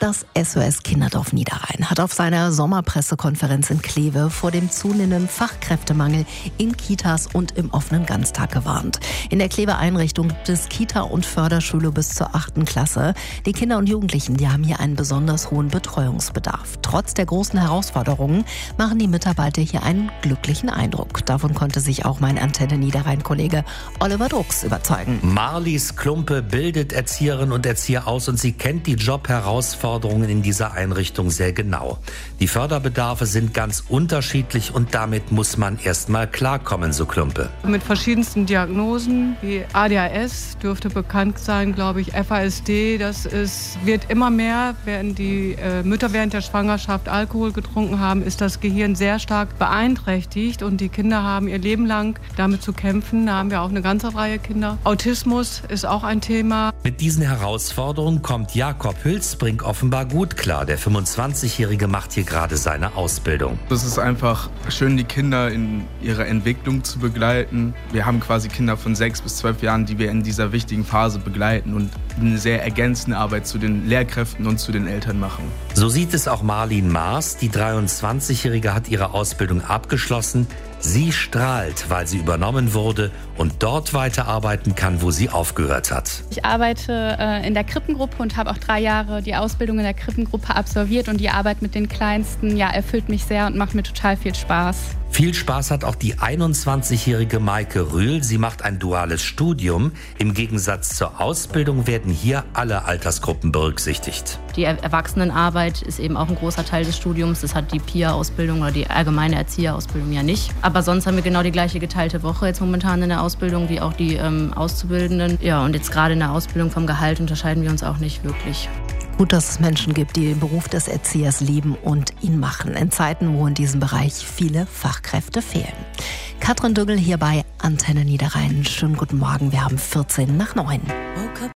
Das SOS Kinderdorf Niederrhein hat auf seiner Sommerpressekonferenz in Kleve vor dem zunehmenden Fachkräftemangel in Kitas und im offenen Ganztag gewarnt. In der Kleve-Einrichtung gibt es Kita und Förderschule bis zur 8. Klasse. Die Kinder und Jugendlichen, die haben hier einen besonders hohen Betreuungsbedarf. Trotz der großen Herausforderungen machen die Mitarbeiter hier einen glücklichen Eindruck. Davon konnte sich auch mein Antenne Niederrhein-Kollege Oliver Drucks überzeugen. Marlies Klumpe bildet Erzieherinnen und Erzieher aus und sie kennt die Jobherausforderungen in dieser Einrichtung sehr genau. Die Förderbedarfe sind ganz unterschiedlich und damit muss man erst mal klarkommen, so Klumpe. Mit verschiedensten Diagnosen, wie ADHS dürfte bekannt sein, glaube ich, FASD, wird immer mehr, wenn die Mütter während der Schwangerschaft Alkohol getrunken haben, ist das Gehirn sehr stark beeinträchtigt und die Kinder haben ihr Leben lang damit zu kämpfen. Da haben wir auch eine ganze Reihe Kinder. Autismus ist auch ein Thema. Mit diesen Herausforderungen kommt Jakob Hülsbrink offenbar gut klar. Der 25-Jährige macht hier gerade seine Ausbildung. Es ist einfach schön, die Kinder in ihrer Entwicklung zu begleiten. Wir haben quasi Kinder von 6 bis 12 Jahren, die wir in dieser wichtigen Phase begleiten und eine sehr ergänzende Arbeit zu den Lehrkräften und zu den Eltern machen. So sieht es auch Marlin Maas. Die 23-Jährige hat ihre Ausbildung abgeschlossen. Sie strahlt, weil sie übernommen wurde und dort weiterarbeiten kann, wo sie aufgehört hat. Ich arbeite in der Krippengruppe und habe auch 3 Jahre die Ausbildung in der Krippengruppe absolviert. Und die Arbeit mit den Kleinsten erfüllt mich sehr und macht mir total viel Spaß. Viel Spaß hat auch die 21-jährige Maike Rühl. Sie macht ein duales Studium. Im Gegensatz zur Ausbildung werden hier alle Altersgruppen berücksichtigt. Die Erwachsenenarbeit ist eben auch ein großer Teil des Studiums. Das hat die PIA-Ausbildung oder die allgemeine Erzieherausbildung ja nicht. Aber sonst haben wir genau die gleiche geteilte Woche jetzt momentan in der Ausbildung wie auch die Auszubildenden. Ja, und jetzt gerade in der Ausbildung vom Gehalt unterscheiden wir uns auch nicht wirklich. Gut, dass es Menschen gibt, die den Beruf des Erziehers lieben und ihn machen. In Zeiten, wo in diesem Bereich viele Fachkräfte fehlen. Katrin Düggel hier bei Antenne Niederrhein. Schönen guten Morgen, wir haben 14 nach 9.